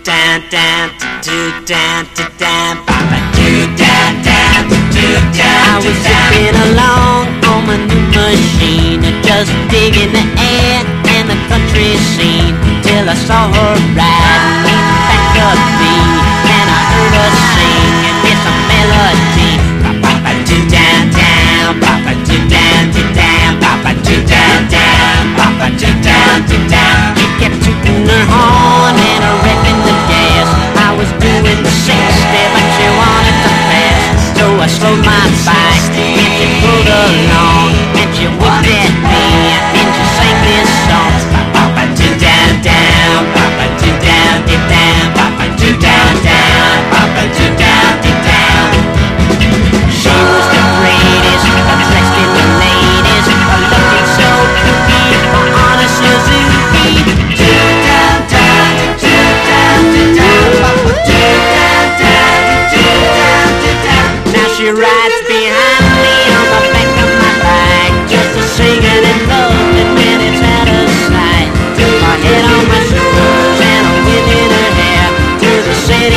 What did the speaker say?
down, down, do down, papa, do down, down, do down. I was zipping along on my new machine, just digging the air and the country scene till I saw her ride